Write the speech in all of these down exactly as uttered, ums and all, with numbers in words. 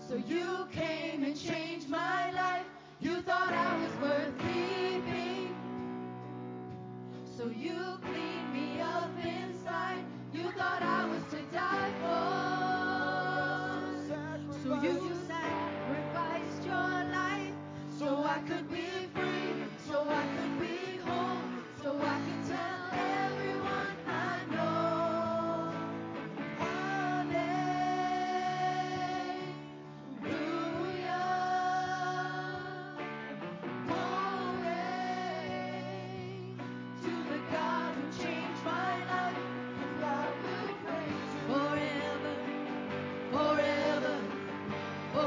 So you came and changed my life. You thought I was worth keeping. So you cleaned me up inside. You thought I was to die for. So you sacrificed your life so I could be free, so I could be whole, so I could tell everyone I know. Hallelujah. Glory to the God who changed my life, and I will praise you forever, forever,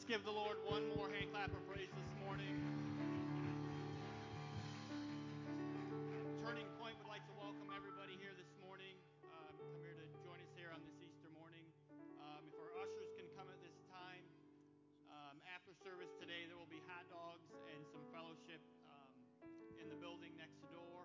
Let's give the Lord one more hand clap of praise this morning. Turning Point would like to welcome everybody here this morning. Um, come here to join us here on this Easter morning. Um, if our ushers can come at this time. Um, after service today, there will be hot dogs and some fellowship um, in the building next door.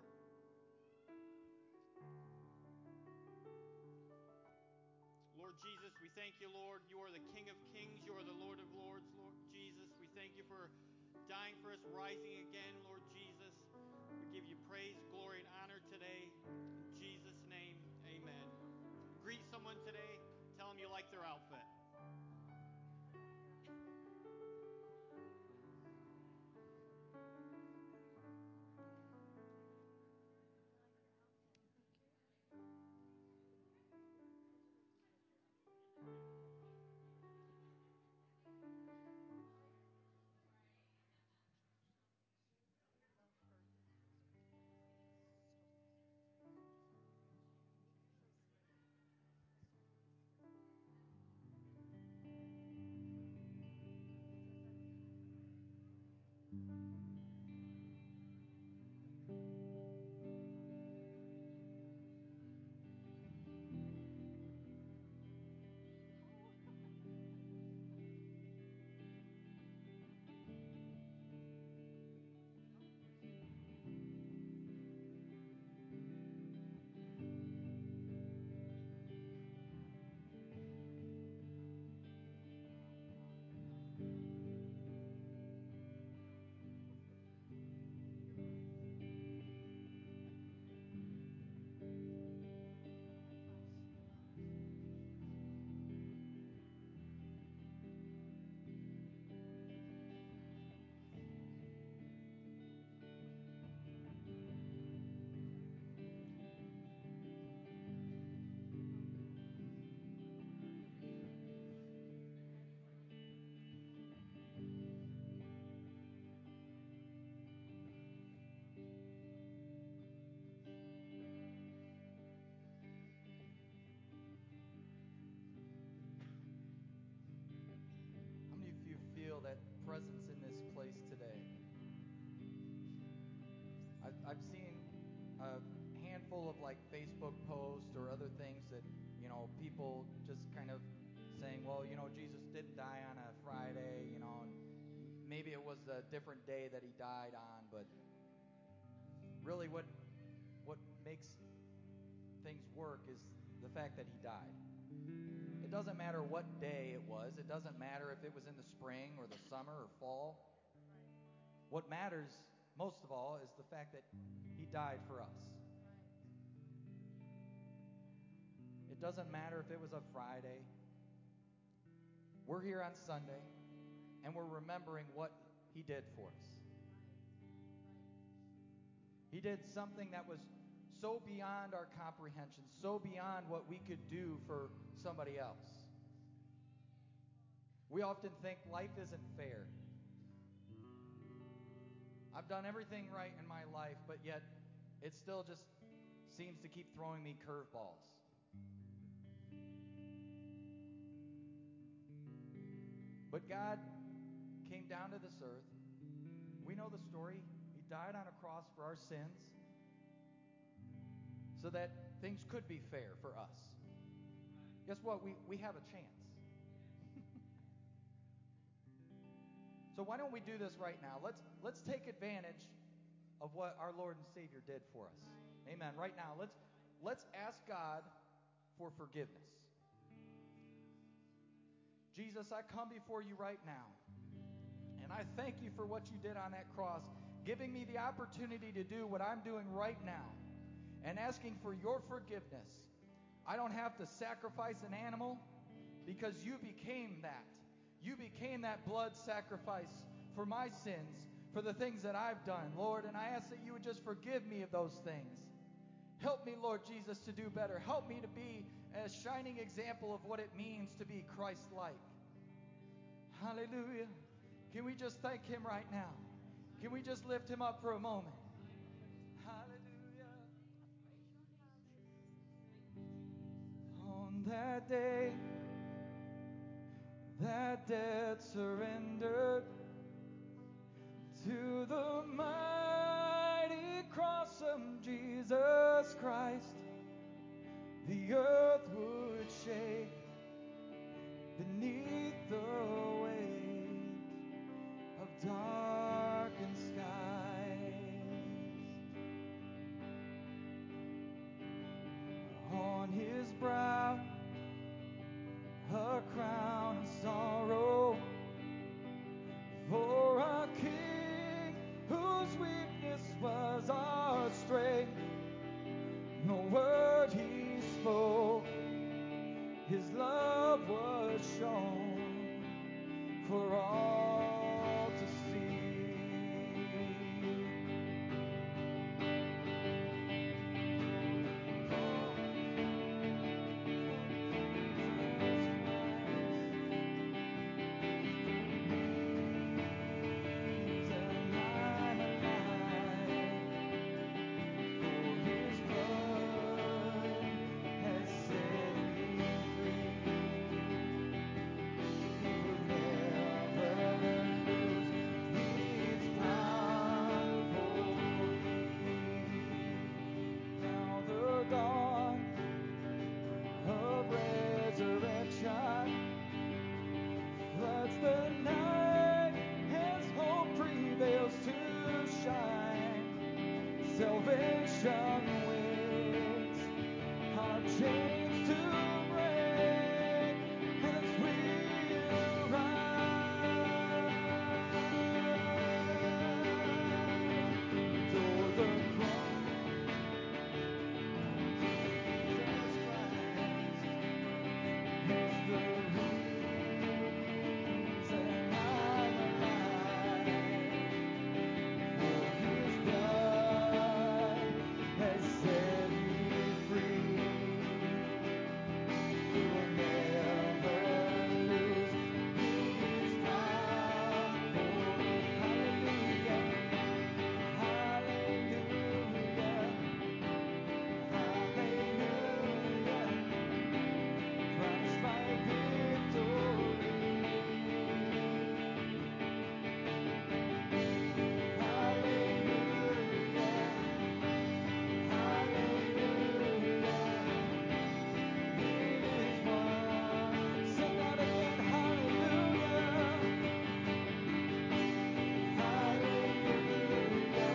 Lord Jesus, we thank you, Lord. You are the King of Kings. You are the Lord of Lords, Lord Jesus. We thank you for dying for us, rising again, Lord Jesus. We give you praise, glory, and honor today. In Jesus' name, amen. Greet someone today. Tell them you like their outfit. That presence in this place today. I've, I've seen a handful of like Facebook posts or other things that, you know, people just kind of saying, well, you know, Jesus didn't die on a Friday, you know, and maybe it was a different day that he died on, but really what what makes things work is the fact that he died. It doesn't matter what day it was. It doesn't matter if it was in the spring or the summer or fall. What matters most of all is the fact that he died for us. It doesn't matter if it was a Friday. We're here on Sunday, and we're remembering what he did for us. He did something that was so beyond our comprehension, so beyond what we could do for somebody else. We often think life isn't fair. I've done everything right in my life, but yet it still just seems to keep throwing me curveballs. But God came down to this earth. We know the story. He died on a cross for our sins, so that things could be fair for us. Guess what? We, we have a chance. So why don't we do this right now? Let's let's take advantage of what our Lord and Savior did for us. Amen. Right now, let's let's ask God for forgiveness. Jesus, I come before you right now, and I thank you for what you did on that cross, giving me the opportunity to do what I'm doing right now, and asking for your forgiveness. I don't have to sacrifice an animal because you became that. You became that blood sacrifice for my sins, for the things that I've done, Lord, and I ask that you would just forgive me of those things. Help me, Lord Jesus, to do better. Help me to be a shining example of what it means to be Christ-like. Hallelujah. Can we just thank him right now? Can we just lift him up for a moment? Hallelujah. On that day, that dead surrendered to the mighty cross of Jesus Christ, the earth would shake beneath the weight of darkened skies. On his brow a crown of sorrow, for our King whose weakness was our strength. No word he spoke, his love was shown for all to see. Salvation waits, our chains to break as we arise. Adore the cross of Jesus Christ is the reason I'm alive. For his blood has set me free. He will never lose his power for me. Hallelujah, hallelujah, hallelujah. Christ my victory. Hallelujah, hallelujah. It is won. Sing that again. Hallelujah, hallelujah,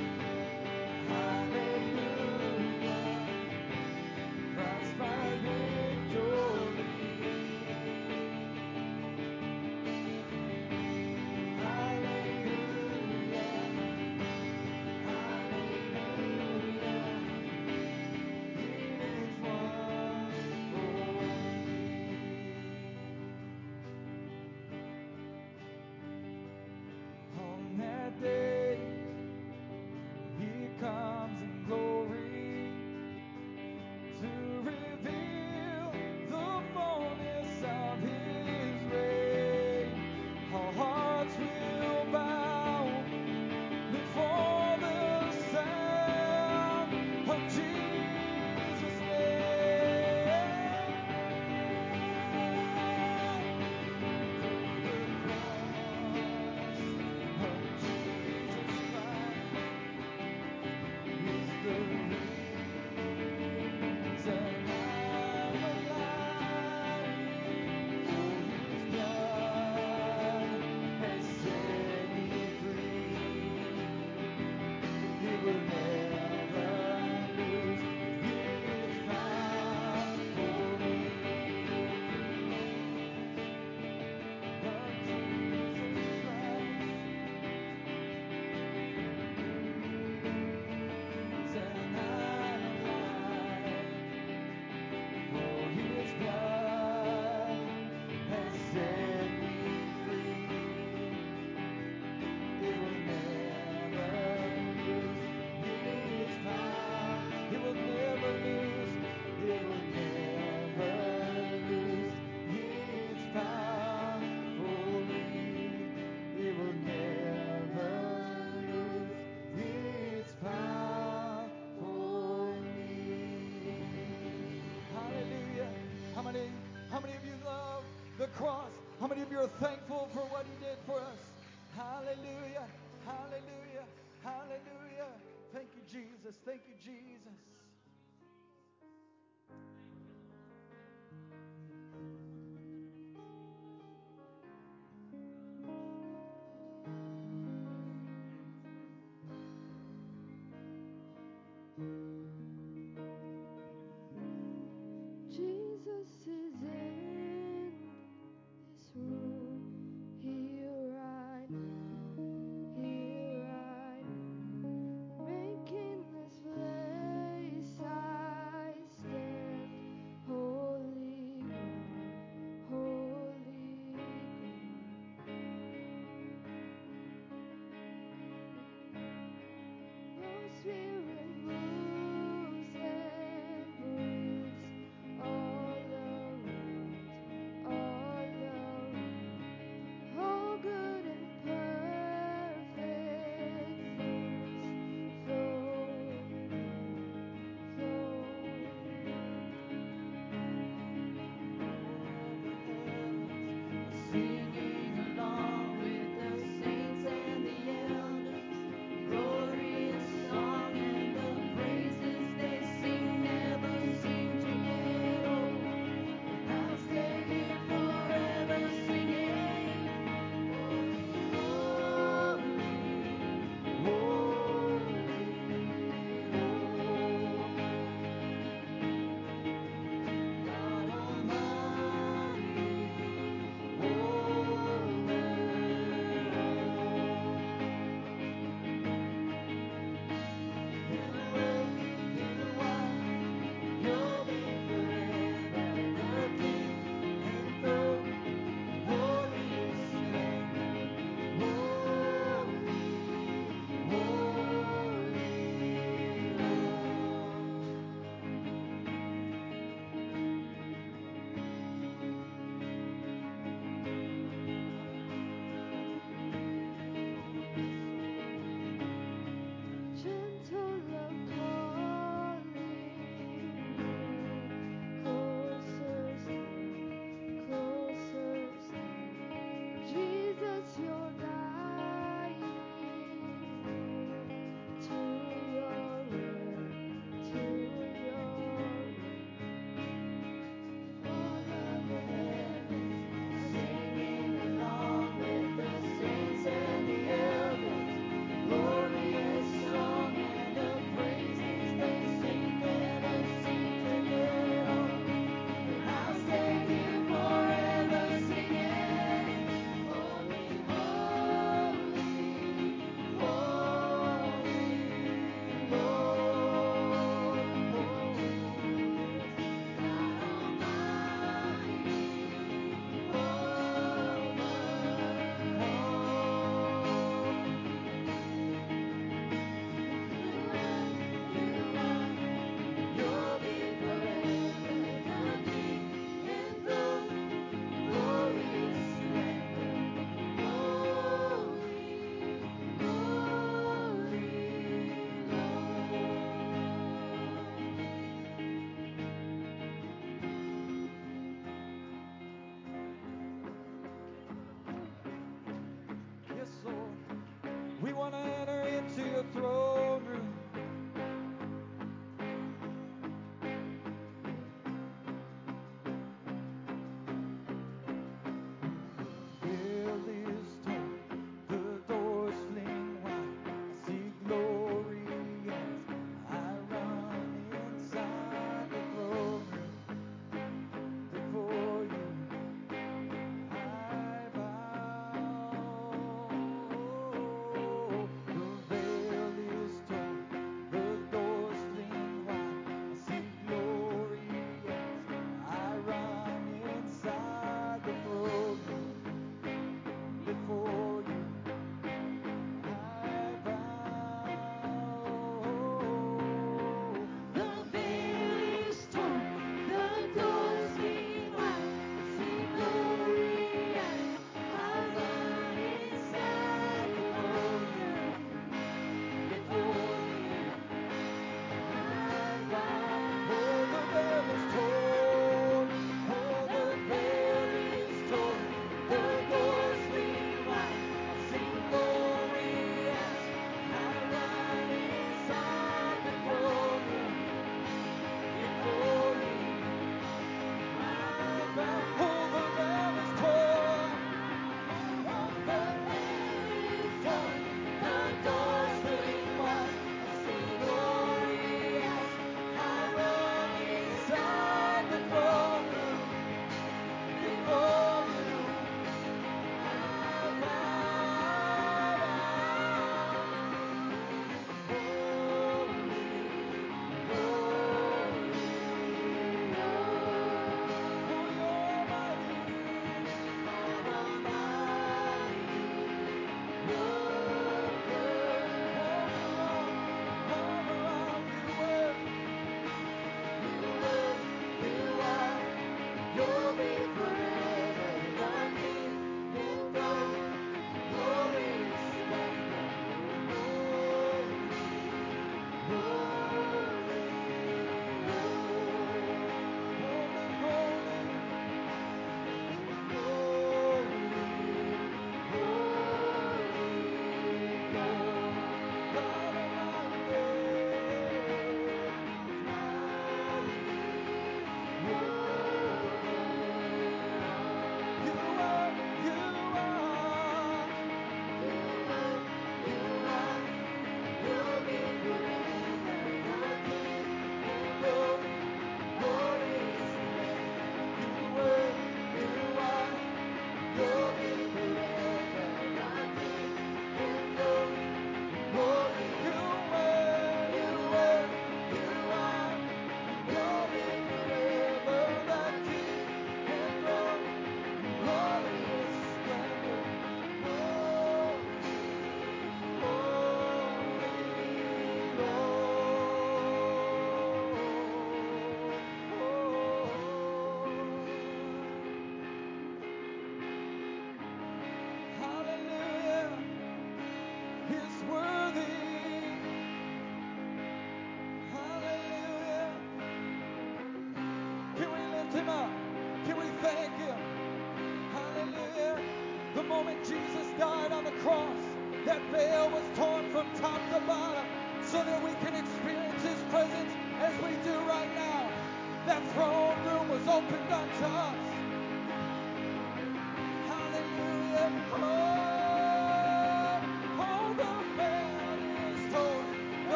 hallelujah. Christ my victory. Hallelujah, hallelujah. It is won for me. On that day, he comes in glory to reveal the fullness of his reign. Our hearts will bow before the sound of Jesus' name. The cross of Jesus Christ is the reason I'm alive. For his blood has set me free. He will never lose his power for me. Of Jesus Christ, and I'm alive. For his blood has set me free. He will never lose his power. He will never lose. He will never lose his power for me. He will never lose his power for me. Hallelujah. How many, how many of you love the cross How many of you are thankful for what he did for us? Hallelujah, hallelujah, hallelujah. Thank you, Jesus. Thank you, Jesus. Jesus is in this room, here right now, here right now, making this place I stand, holy ground, holy ground. Your spirit moves.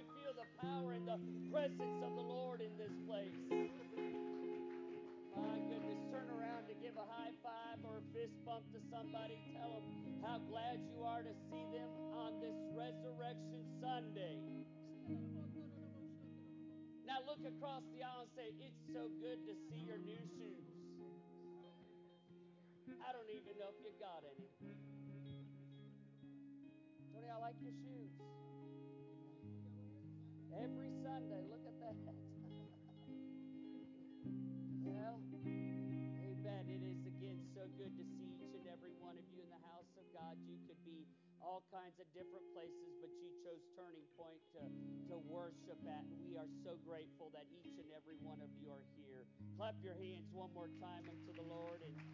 you feel the power and the presence of the Lord in this place? My goodness, turn around to give a high five or a fist bump to somebody. Tell them how glad you are to see them on this Resurrection Sunday. Now look across the aisle and say, it's so good to see your new shoes. I don't even know if you got any. Tony, I like your shoes. Every Sunday, look at that. Well, amen. It is again so good to see each and every one of you in the house of God. You could be all kinds of different places, but you chose Turning Point to, to worship at. And we are so grateful that each and every one of you are here. Clap your hands one more time unto the Lord, and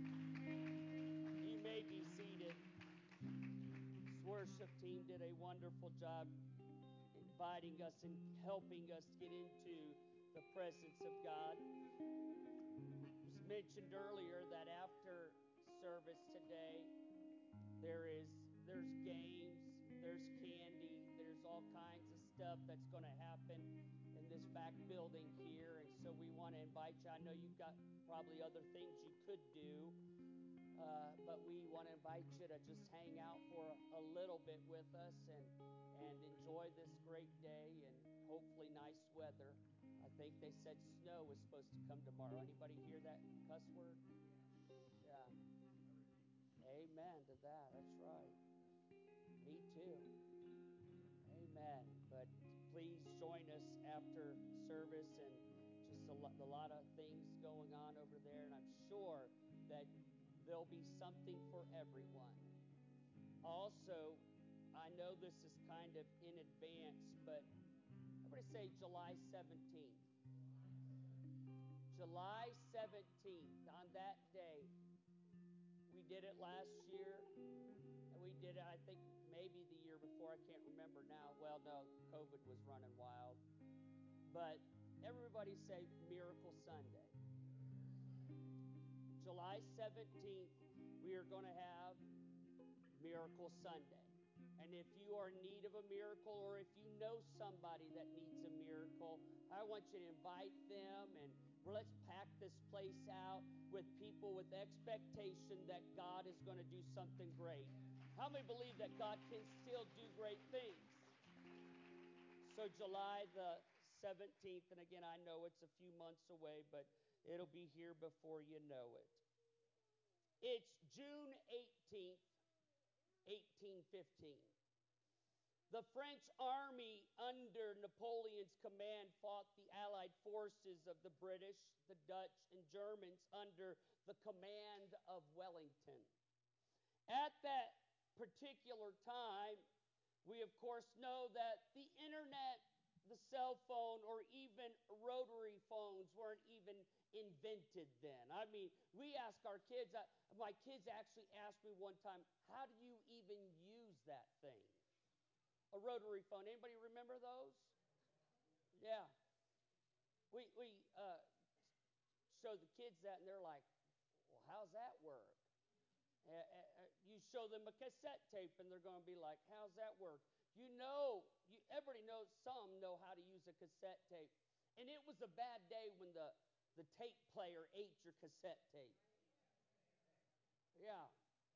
you may be seated. This worship team did a wonderful job inviting us and helping us get into the presence of God. It was mentioned earlier that after service today, there is there's games, there's candy, there's all kinds of stuff that's going to happen in this back building here. And so we want to invite you. I know you've got probably other things you could do, uh, but we want to invite you to just hang out for a, a little bit with us and, and enjoy this great day and hopefully nice weather. I think they said snow was supposed to come tomorrow. Anybody hear that cuss word? Yeah. Amen to that. That's right. Me too. Amen. But please join us after service, and just a lot, a lot of things going on over there, and I'm sure that there'll be something for everyone. Also, I know this is kind of in advance, but everybody say July seventeenth. July seventeenth, on that day, we did it last year, and we did it, I think, maybe the year before. I can't remember now. Well, no, COVID was running wild. But everybody say Miracle Sunday. July seventeenth, we are going to have Miracle Sunday. And if you are in need of a miracle, or if you know somebody that needs a miracle, I want you to invite them, and let's pack this place out with people with expectation that God is going to do something great. How many believe that God can still do great things? So July the seventeenth, and again, I know it's a few months away, but it'll be here before you know it. It's June eighteenth, eighteen fifteen. The French army under Napoleon's command fought the Allied forces of the British, the Dutch, and Germans under the command of Wellington. At that particular time, we of course know that the internet, the cell phone, or even rotary phones weren't even invented then. I mean, we ask our kids, uh, my kids actually asked me one time, how do you even use that thing? A rotary phone. Anybody remember those? Yeah. We we uh, show the kids that, and they're like, well, how's that work? Uh, uh, you show them a cassette tape, and they're going to be like, how's that work? You know, you, everybody knows, some know how to use a cassette tape. And it was a bad day when the, the tape player ate your cassette tape. Yeah.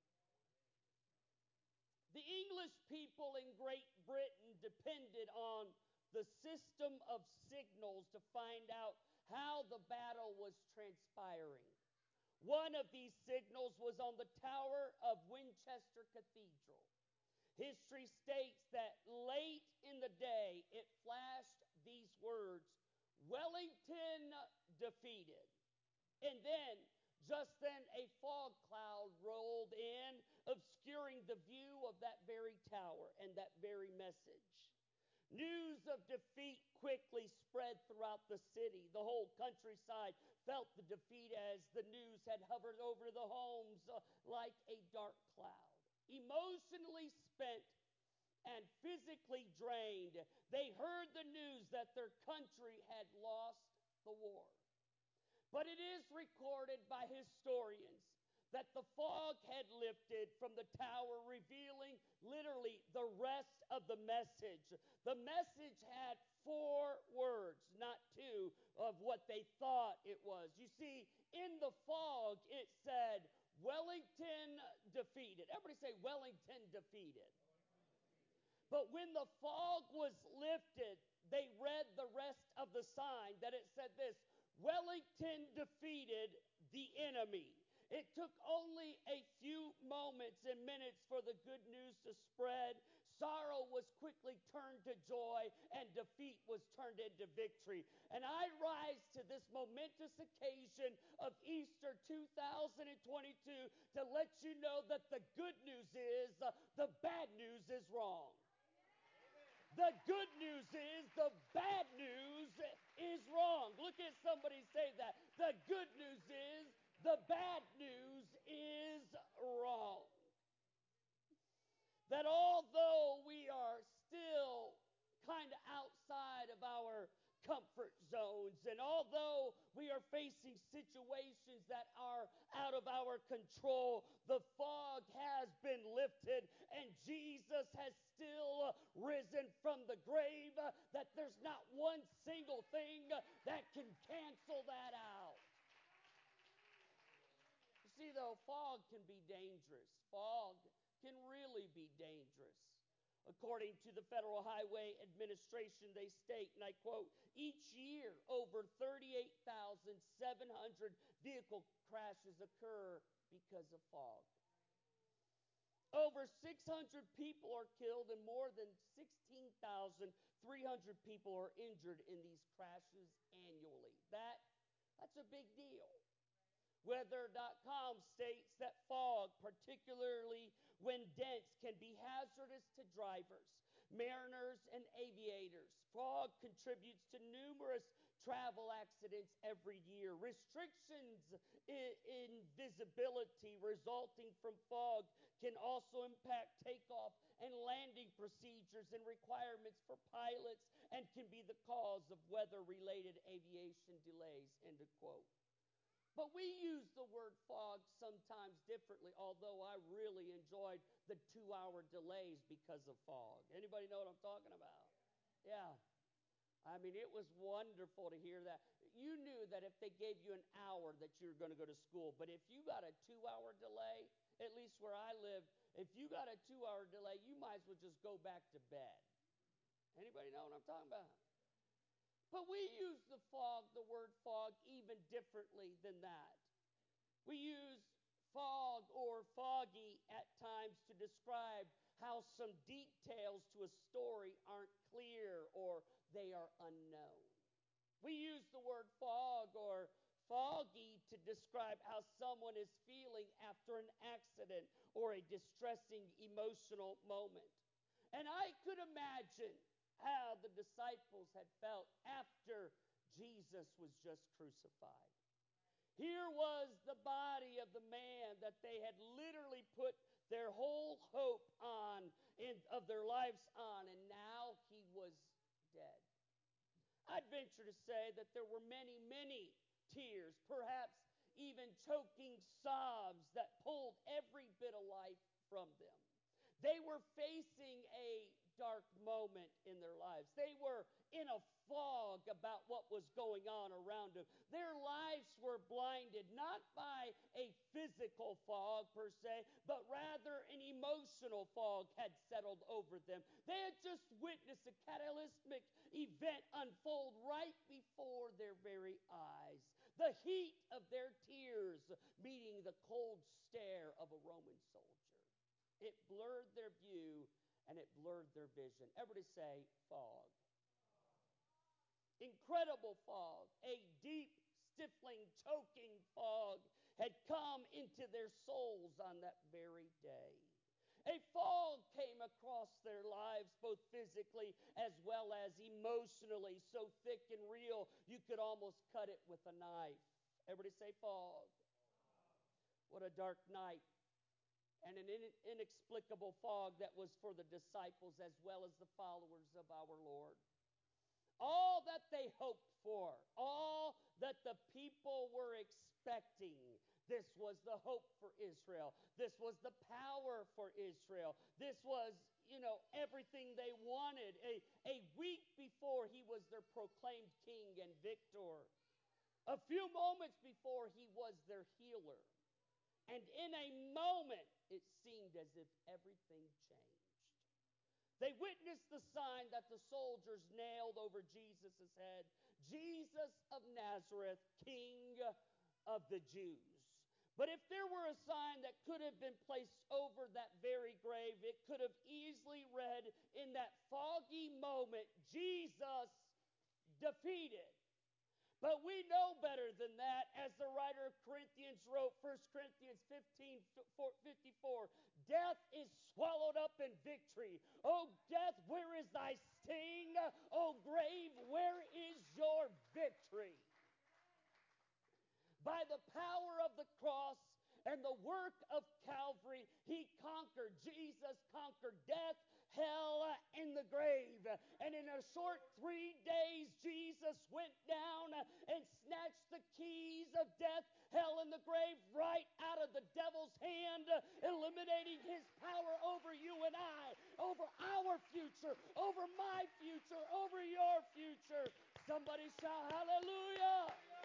The English people in Great Britain depended on the system of signals to find out how the battle was transpiring. One of these signals was on the tower of Winchester Cathedral. History states that late in the day it flashed these words, Wellington defeated. And then, just then, a fog cloud rolled in, obscuring the view of that very tower and that very message. News of defeat quickly spread throughout the city. The whole countryside felt the defeat as the news had hovered over the homes uh, like a dark cloud. Emotionally spent and physically drained, they heard the news that their country had lost the war. But it is recorded by historians that the fog had lifted from the tower, revealing literally the rest of the message. The message had four words, not two, of what they thought it was. You see, in the fog, it said, Wellington defeated. Everybody say, Wellington defeated. But when the fog was lifted, they read the rest of the sign that it said this, Wellington defeated the enemy. It took only a few moments and minutes for the good news to spread. Sorrow was quickly turned to joy, and defeat was turned into victory. And I rise to this momentous occasion of Easter two thousand twenty-two to let you know that the good news is uh, the bad news is wrong. The good news is the bad news is wrong. Look at somebody say that. The good news is the bad news is wrong. That although we are still kind of outside of our comfort zones, and although we are facing situations that are out of our control, the fog has been lifted and Jesus has still risen from the grave, that there's not one single thing that can cancel that out. You see, though, fog can be dangerous. Fog can really be dangerous. According to the Federal Highway Administration, they state, and I quote, each year over thirty-eight thousand seven hundred vehicle crashes occur because of fog. Over six hundred people are killed and more than sixteen thousand three hundred people are injured in these crashes annually. That, that's a big deal. Weather dot com states that fog, particularly when dense, can be hazardous to drivers, mariners, and aviators. Fog contributes to numerous travel accidents every year. Restrictions in, in visibility resulting from fog can also impact takeoff and landing procedures and requirements for pilots and can be the cause of weather-related aviation delays, end of quote. But we use the word fog sometimes differently, although I really enjoyed the two-hour delays because of fog. Anybody know what I'm talking about? Yeah. I mean, it was wonderful to hear that. You knew that if they gave you an hour that you were going to go to school, but if you got a two-hour delay, at least where I live, if you got a two-hour delay, you might as well just go back to bed. Anybody know what I'm talking about? But we use the fog, the word fog, even differently than that. We use fog or foggy at times to describe how some details to a story aren't clear or they are unknown. We use the word fog or foggy to describe how someone is feeling after an accident or a distressing emotional moment. And I could imagine how the disciples had felt after Jesus was just crucified. Here was the body of the man that they had literally put their whole hope on, and of their lives on, and now he was dead. I'd venture to say that there were many, many tears, perhaps even choking sobs that pulled every bit of life from them. They were facing a dark moment in their lives. They were in a fog about what was going on around them. Their lives were blinded not by a physical fog per se, but rather an emotional fog had settled over them. They had just witnessed a cataclysmic event unfold right before their very eyes. The heat of their tears meeting the cold stare of a Roman soldier. It blurred their view and it blurred their vision. Everybody say fog. Incredible fog, a deep, stifling, choking fog had come into their souls on that very day. A fog came across their lives, both physically as well as emotionally, so thick and real you could almost cut it with a knife. Everybody say fog. What a dark night. And an inexplicable fog that was for the disciples as well as the followers of our Lord. All that they hoped for, all that the people were expecting, expecting. This was the hope for Israel. This was the power for Israel. This was, you know, everything they wanted. A, a week before he was their proclaimed king and victor. A few moments before he was their healer. And in a moment, it seemed as if everything changed. They witnessed the sign that the soldiers nailed over Jesus' head. Jesus of Nazareth, King of the Jews. But if there were a sign that could have been placed over that very grave, it could have easily read in that foggy moment, Jesus defeated. But we know better than that, as the writer of Corinthians wrote, First Corinthians fifteen fifty-four, death is swallowed up in victory. O death, where is thy sting? O grave, where is your victory? By the power of the cross and the work of Calvary, he conquered. Jesus conquered death, hell, and the grave. And in a short three days, Jesus went down and snatched the keys of death, hell, and the grave right out of the devil's hand, eliminating his power over you and I, over our future, over my future, over your future. Somebody shout hallelujah.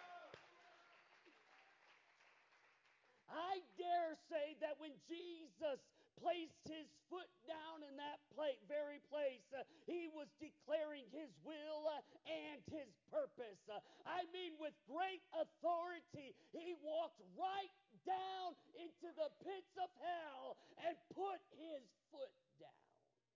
I dare say that when Jesus placed his foot down in that place, very place, uh, he was declaring his will uh, and his purpose. Uh, I mean, with great authority, he walked right down into the pits of hell and put his foot down.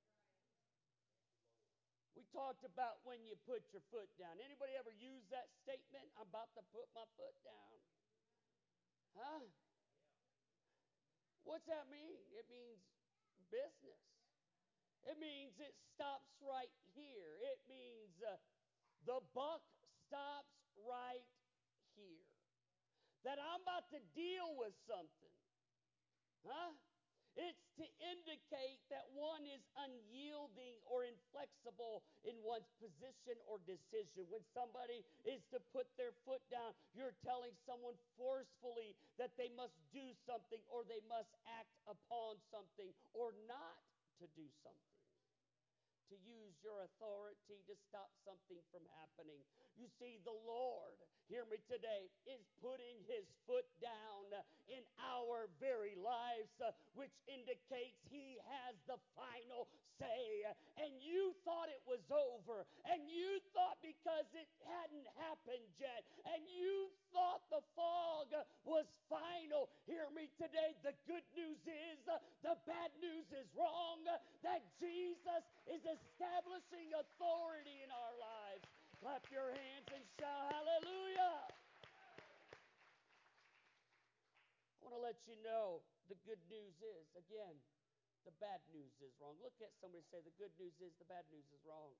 We talked about when you put your foot down. Anybody ever use that statement? I'm about to put my foot down. Huh? What's that mean? It means business. It means it stops right here. It means uh, the buck stops right here. That I'm about to deal with something. Huh? It's to indicate that one is unyielding or inflexible in one's position or decision. When somebody is to put their foot down, you're telling someone forcefully that they must do something or they must act upon something or not to do something. To use your authority to stop something from happening. You see, the Lord, hear me today, is putting his foot down in our very lives, uh, which indicates he has the final say. And you thought it was over, and you thought because it hadn't happened yet, and you thought the fog was final. Hear me today, the good news is, uh, the bad news is wrong, uh, that Jesus is establishing authority in our lives. Clap your hands and shout hallelujah. I want to let you know the good news is, again, the bad news is wrong. Look at somebody and say, the good news is, the bad news is wrong.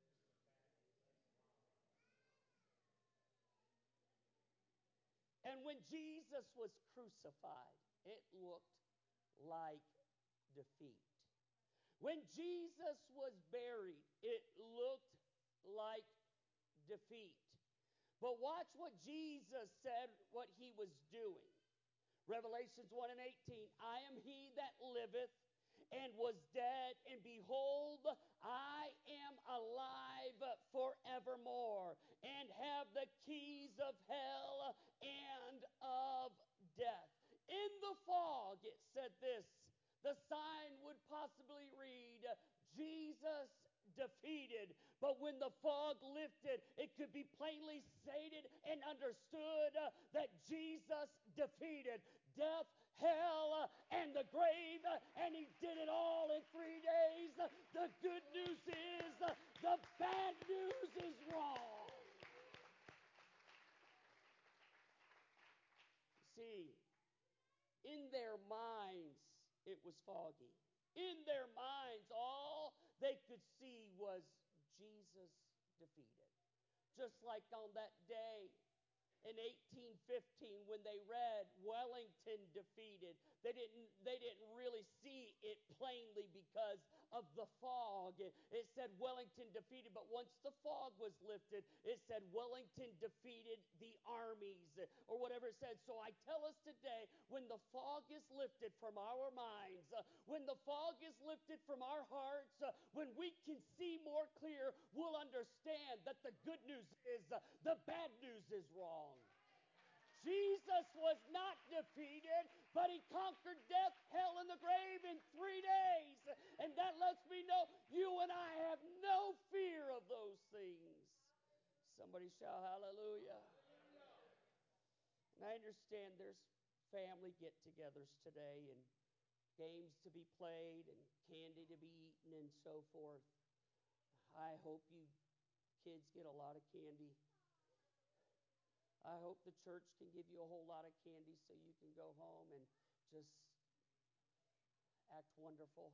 And when Jesus was crucified, it looked like defeat. When Jesus was buried, it looked like defeat. But watch what Jesus said, what he was doing. Revelations one and eighteen, I am he that liveth and was dead, and behold, I am alive forevermore, and have the keys of hell and of death. In the fog, it said this, the sign would possibly read, Jesus defeated. But when the fog lifted, it could be plainly stated and understood uh, that Jesus defeated death, hell, uh, and the grave, uh, and he did it all in three days. Uh, the good news is, uh, the bad news is wrong. See, in their minds, it was foggy. In their minds, all they could see was Jesus defeated. Just like on that day in eighteen fifteen when they read Wellington defeated. They didn't, they didn't really see it plainly because of the fog. It said Wellington defeated, but once the fog was lifted, it said Wellington defeated the armies, or whatever it said. So I tell us today, when the fog is lifted from our minds, uh, when the fog is lifted from our hearts, uh, when we can see more clear, we'll understand that the good news is uh, the bad news is wrong. Jesus was not defeated, but he conquered death, hell, and the grave in three days. And that lets me know you and I have no fear of those things. Somebody shout hallelujah. And I understand there's family get-togethers today and games to be played and candy to be eaten and so forth. I hope you kids get a lot of candy. I hope the church can give you a whole lot of candy so you can go home and just act wonderful.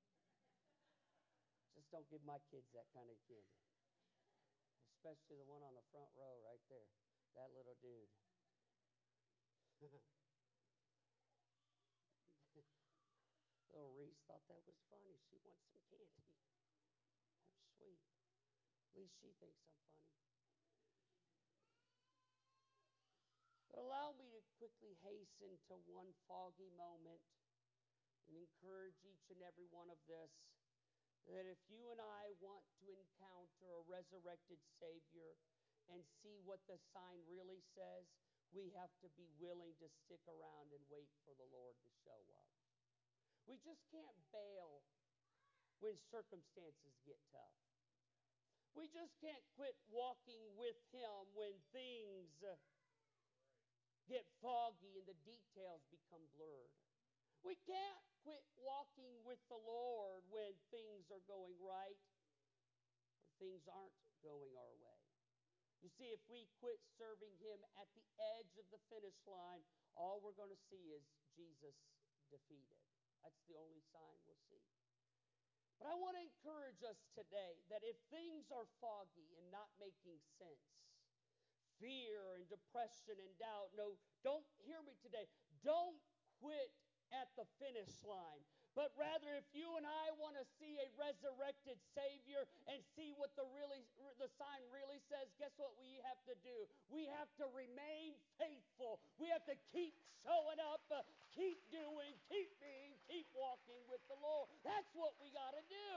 Just don't give my kids that kind of candy. Especially the one on the front row right there. That little dude. Little Reese thought that was funny. She wants some candy. That's sweet. At least she thinks I'm funny. But allow me to quickly hasten to one foggy moment and encourage each and every one of this, that if you and I want to encounter a resurrected Savior and see what the sign really says, we have to be willing to stick around and wait for the Lord to show up. We just can't bail when circumstances get tough. We just can't quit walking with Him when things uh, get foggy and the details become blurred. We can't quit walking with the Lord when things are going right or things aren't going our way. You see, if we quit serving Him at the edge of the finish line, all we're going to see is Jesus defeated. That's the only sign we'll see. But I want to encourage us today that if things are foggy and not making sense, fear and depression and doubt, no, don't hear me today. Don't quit at the finish line. But rather, if you and I want to see a resurrected Savior and see what the really the sign really says, guess what we have to do? We have to remain faithful. We have to keep showing up, uh, keep doing, keep being, keep walking with the Lord. That's what we got to do.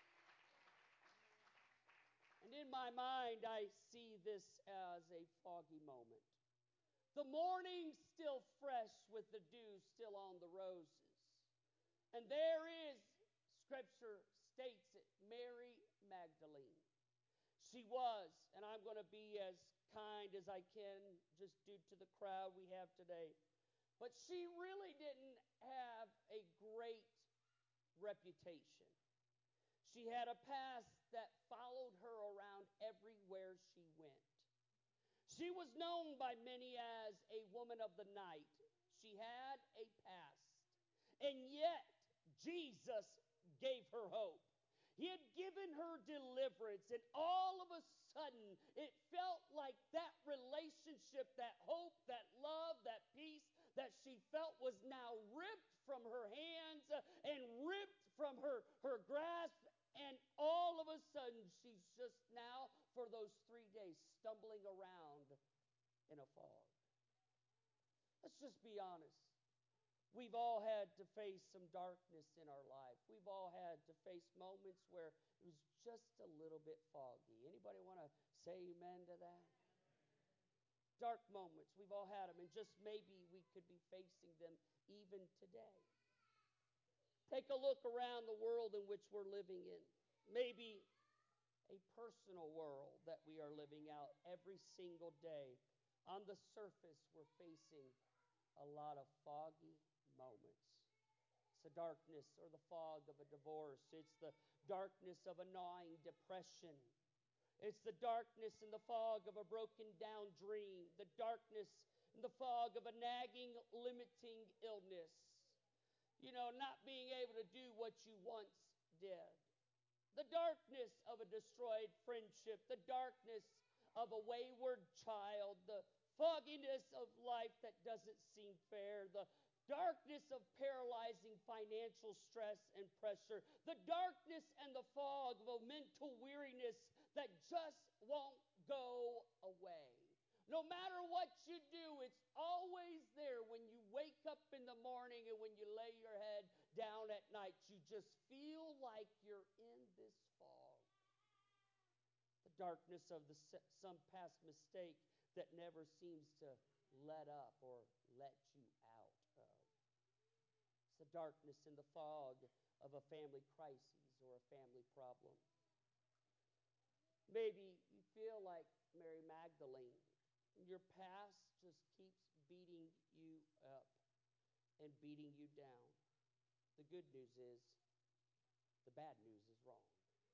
And in my mind, I see this as a foggy moment. The morning still fresh with the dew still on the roses. And there is, Scripture states it, Mary Magdalene. She was, and I'm going to be as kind as I can just due to the crowd we have today. But she really didn't have a great reputation. She had a past that followed her around everywhere she went. She was known by many as a woman of the night. She had a past. And yet, Jesus gave her hope. He had given her deliverance, and all of a sudden, it felt like that relationship, that hope, that love, that peace that she felt was now ripped from her hands uh, and ripped from her, her grasp. And all of a sudden, she's just now, for those three days, stumbling around in a fog. Let's just be honest. We've all had to face some darkness in our life. We've all had to face moments where it was just a little bit foggy. Anybody want to say amen to that? Dark moments. We've all had them, and just maybe we could be facing them even today. Take a look around the world in which we're living in. Maybe a personal world that we are living out every single day. On the surface, we're facing a lot of foggy moments. It's the darkness or the fog of a divorce. It's the darkness of a gnawing depression. It's the darkness and the fog of a broken down dream. The darkness and the fog of a nagging, limiting illness. You know, not being able to do what you once did. The darkness of a destroyed friendship. The darkness of a wayward child. The fogginess of life that doesn't seem fair, the darkness of paralyzing financial stress and pressure, the darkness and the fog of a mental weariness that just won't go away. No matter what you do, it's always there when you wake up in the morning and when you lay your head down at night. You just feel like you're in this fog. The darkness of the, some past mistake that never seems to let up or let you out of. It's the darkness and the fog of a family crisis or a family problem. Maybe you feel like Mary Magdalene. Your past just keeps beating you up and beating you down. The good news is, the bad news is wrong.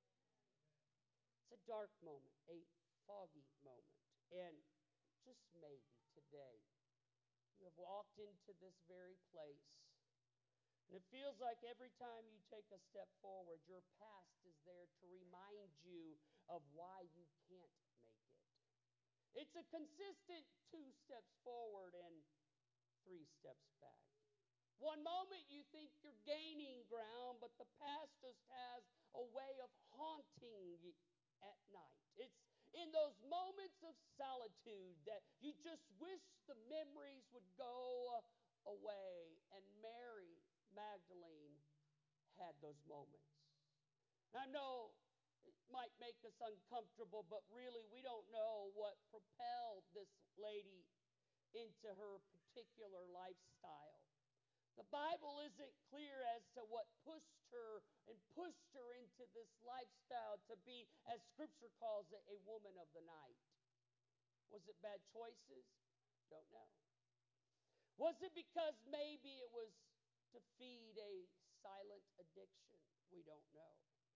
It's a dark moment, a foggy moment. And just maybe today, you have walked into this very place. And it feels like every time you take a step forward, your past is there to remind you of why you can't make it. It's a consistent two steps forward and three steps back. One moment you think you're gaining ground, but the past just has a way of haunting you at night. It's in those moments of solitude that you just wish the memories would go away. And Mary Magdalene had those moments. And I know it might make us uncomfortable, but really we don't know what propelled this lady into her particular lifestyle. The Bible isn't clear as to what pushed her and pushed her into this lifestyle to be, as Scripture calls it, a woman of the night. Was it bad choices? Don't know. Was it because maybe it was to feed a silent addiction? We don't know.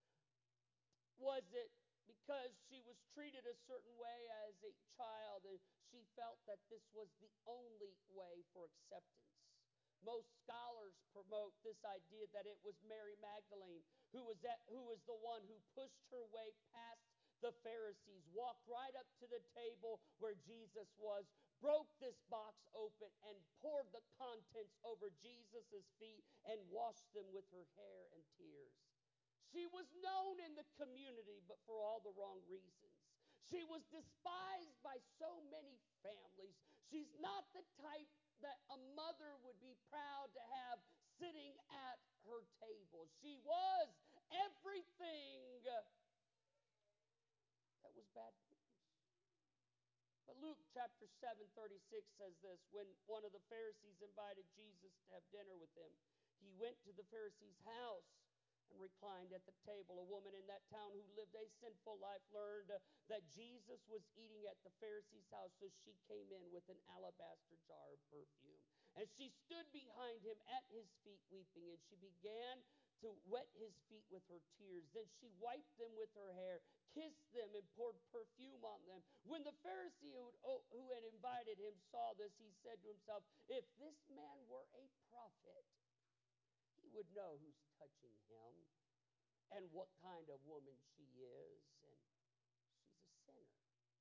Was it because she was treated a certain way as a child and she felt that this was the only way for acceptance? Most scholars promote this idea that it was Mary Magdalene who was, at, who was the one who pushed her way past the Pharisees, walked right up to the table where Jesus was, broke this box open and poured the contents over Jesus' feet and washed them with her hair and tears. She was known in the community, but for all the wrong reasons. She was despised by so many families. She's not the type that a mother would be proud to have sitting at her table. She was everything that was bad news. But Luke chapter seven thirty-six says this: when one of the Pharisees invited Jesus to have dinner with him, he went to the Pharisee's house and reclined at the table. A woman in that town who lived a sinful life learned uh, that Jesus was eating at the Pharisee's house, so she came in with an alabaster jar of perfume. And she stood behind him at his feet weeping, and she began to wet his feet with her tears. Then she wiped them with her hair, kissed them, and poured perfume on them. When the Pharisee who, who had invited him saw this, he said to himself, if this man were a prophet, he would know who's touching him and what kind of woman she is, and she's a sinner.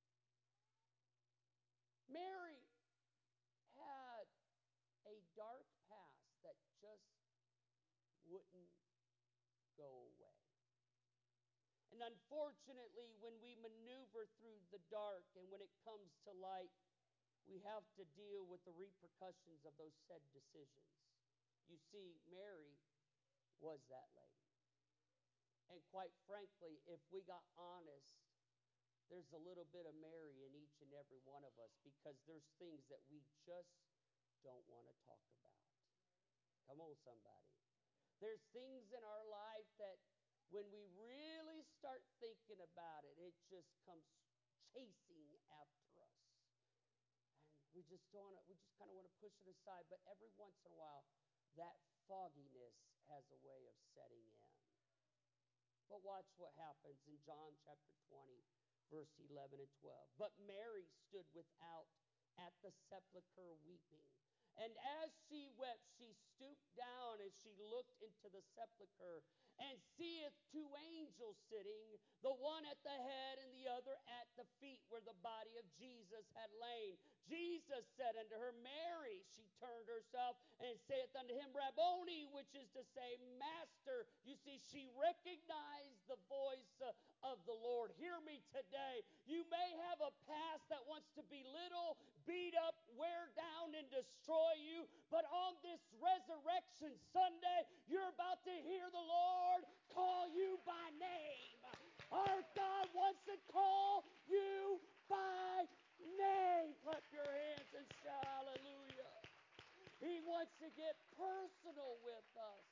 Mary had a dark past that just wouldn't go away. And unfortunately, when we maneuver through the dark and when it comes to light, we have to deal with the repercussions of those said decisions. You see, Mary was that lady. And quite frankly, if we got honest, there's a little bit of Mary in each and every one of us, because there's things that we just don't want to talk about. Come on, somebody. There's things in our life that when we really start thinking about it, it just comes chasing after us. And we just don't want to, we just kind of want to push it aside. But every once in a while, that fogginess has a way of setting in. But watch what happens in John chapter twenty, verse eleven and twelve. But Mary stood without at the sepulchre weeping. And as she wept, she stooped down as she looked into the sepulchre, and seeth two angels sitting, the one at the head and the other at the feet, where the body of Jesus had lain. Jesus said unto her, Mary. She turned herself and saith unto him, Rabboni, which is to say, Master. You see, she recognized the voice uh, of the Lord. Hear me today. You may have a past that wants to belittle, beat up, wear down, and destroy you. But on this Resurrection Sunday, you're about to hear the Lord call you by name. Our God wants to call you by name. Clap your hands and shout hallelujah. He wants to get personal with us.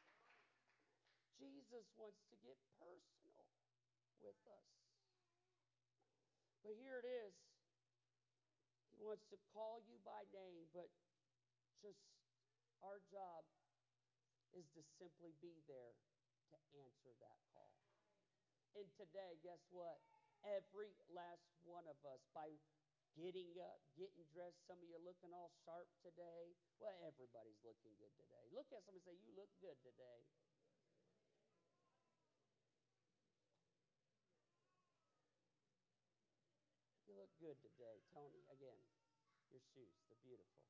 Jesus wants to get personal with us. But here it is. He wants to call you by name, but just our job is to simply be there to answer that call. And today, guess what? Every last one of us, by getting up, getting dressed, some of you looking all sharp today. Well, everybody's looking good today. Look at somebody and say, you look good today. You look good today. Tony, again, your shoes, they're beautiful.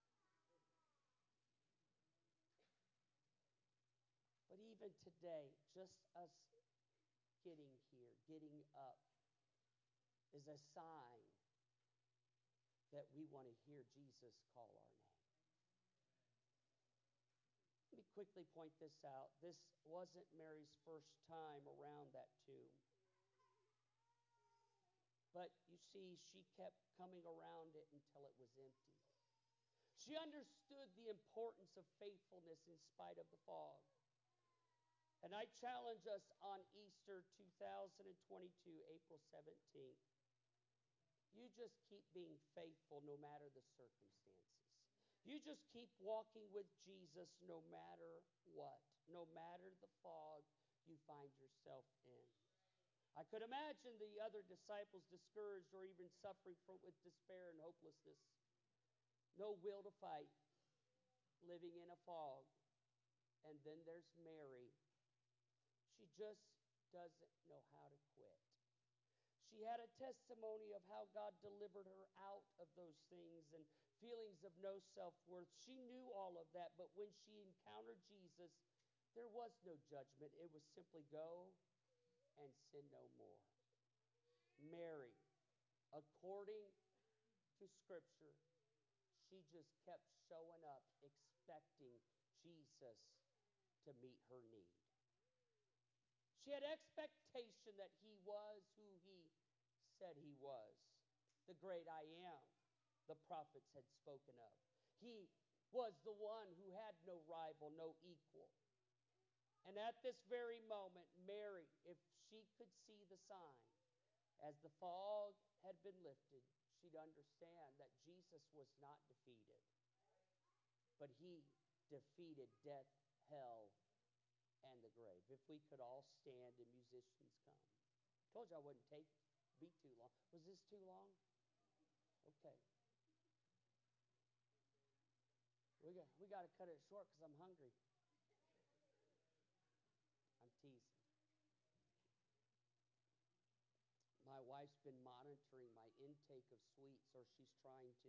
But even today, just us getting here, getting up, is a sign that we want to hear Jesus call our name. Let me quickly point this out. This wasn't Mary's first time around that tomb. But you see, she kept coming around it until it was empty. She understood the importance of faithfulness in spite of the fog. And I challenge us on Easter two thousand twenty-two, April seventeenth. You just keep being faithful no matter the circumstances. You just keep walking with Jesus no matter what, no matter the fog you find yourself in. I could imagine the other disciples discouraged or even suffering from with despair and hopelessness. No will to fight, living in a fog. And then there's Mary. She just doesn't know how to quit. She had a testimony of how God delivered her out of those things and feelings of no self-worth. She knew all of that, but when she encountered Jesus, there was no judgment. It was simply go and sin no more. Mary, according to Scripture, she just kept showing up, expecting Jesus to meet her need. She had expectation that he was who he said he was, the great I am the prophets had spoken of. He was the one who had no rival, no equal. And at this very moment, Mary, if she could see the sign, as the fog had been lifted, she'd understand that Jesus was not defeated, but he defeated death, hell, and the grave. If we could all stand and musicians come. Told you I wouldn't take be too long. Was this too long? Okay. We got we got to cut it short because I'm hungry. I'm teasing. My wife's been monitoring my intake of sweets, or she's trying to.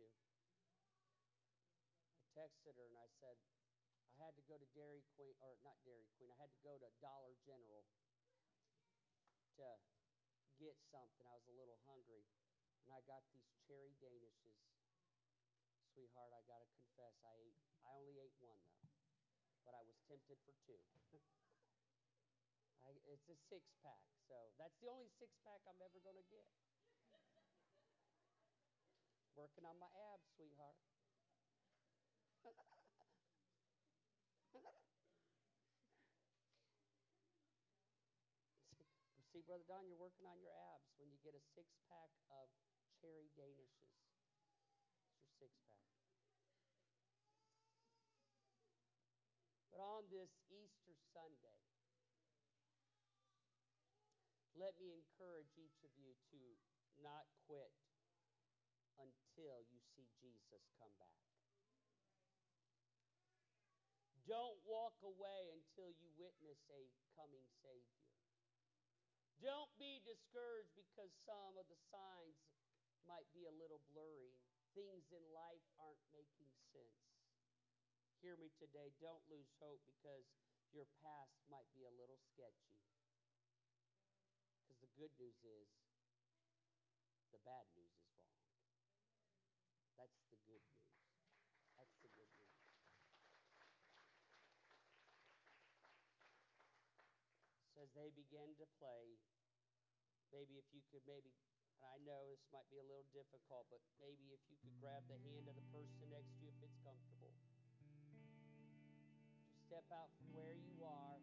I texted her and I said, I had to go to Dairy Queen, or not Dairy Queen, I had to go to Dollar General to get something. I was a little hungry. And I got these cherry danishes. Sweetheart, I got to confess, I ate. I only ate one, though. But I was tempted for two. I, it's a six-pack, so that's the only six-pack I'm ever going to get. Working on my abs, sweetheart. See, Brother Don, you're working on your abs when you get a six-pack of cherry danishes. It's your six-pack. But on this Easter Sunday, let me encourage each of you to not quit until you see Jesus come back. Don't walk away until you witness a coming Savior. Don't be discouraged because some of the signs might be a little blurry. Things in life aren't making sense. Hear me today. Don't lose hope because your past might be a little sketchy. Because the good news is, the bad news is wrong. That's the good news. That's the good news. So as they begin to play, maybe if you could maybe, and I know this might be a little difficult, but maybe if you could grab the hand of the person next to you if it's comfortable. Just step out from where you are.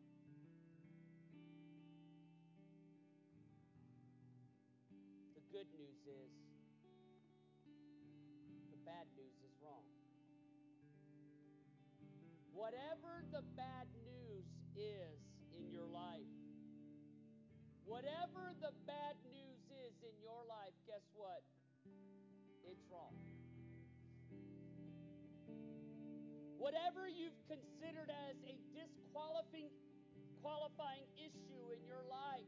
The good news is, the bad news is wrong. Whatever the bad news is in your life, whatever the bad news is in your life, guess what? It's wrong. Whatever you've considered as a disqualifying qualifying issue in your life,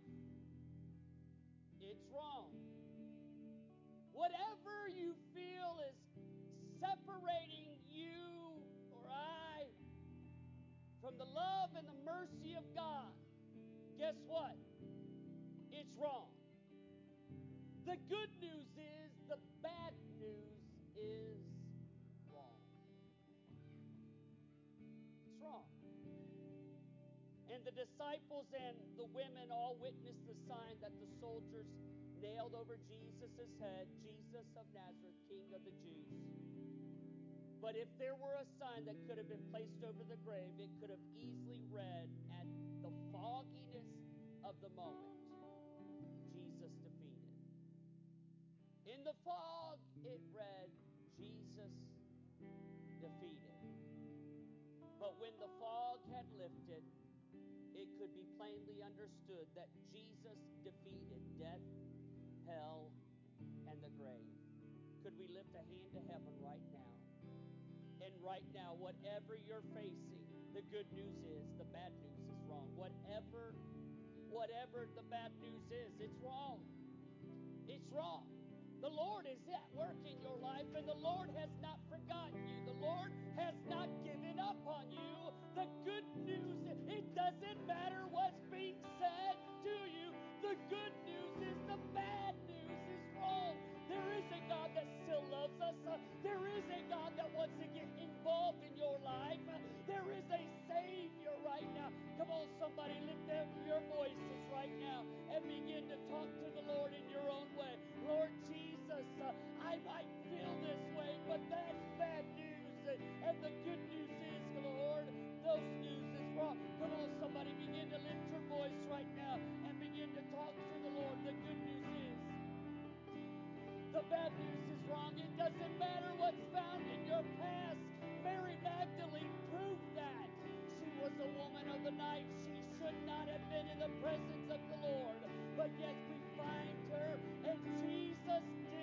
it's wrong. Whatever you feel is separating you or I from the love and the mercy of God, guess what? It's wrong. The good news is the bad news is wrong. It's wrong. And the disciples and the women all witnessed the sign that the soldiers nailed over Jesus' head, Jesus of Nazareth, King of the Jews. But if there were a sign that could have been placed over the grave, it could have easily read at the fogginess of the moment, Jesus defeated. In the fog, it read, Jesus defeated. But when the fog had lifted, it could be plainly understood that Jesus defeated death, hell, and the grave. Could we lift a hand to heaven right now? And right now, whatever you're facing, the good news is, the bad news is wrong. Whatever, whatever the bad news is, it's wrong. It's wrong. The Lord is at work in your life, and the Lord has not forgotten you. The Lord has not given up on you. The good news, it doesn't matter what's being said to you. The good news is the bad news is wrong. There is a God that still loves us. Uh, there is a God that wants to get involved in your life. Uh, there is a Savior right now. Come on, somebody, lift up your voices right now and begin to talk to the Lord in your own way. Lord Jesus, uh, I might feel this way, but that's bad news. And the good news is, Lord, those news is wrong. Come on, somebody, begin to lift your voice right now and begin to talk to the Lord. The good news is, the bad news is wrong. It doesn't matter what's found in your past. Mary Magdalene proved that. She was a woman of the night. She should not have been in the presence of the Lord. But yet we find her, and Jesus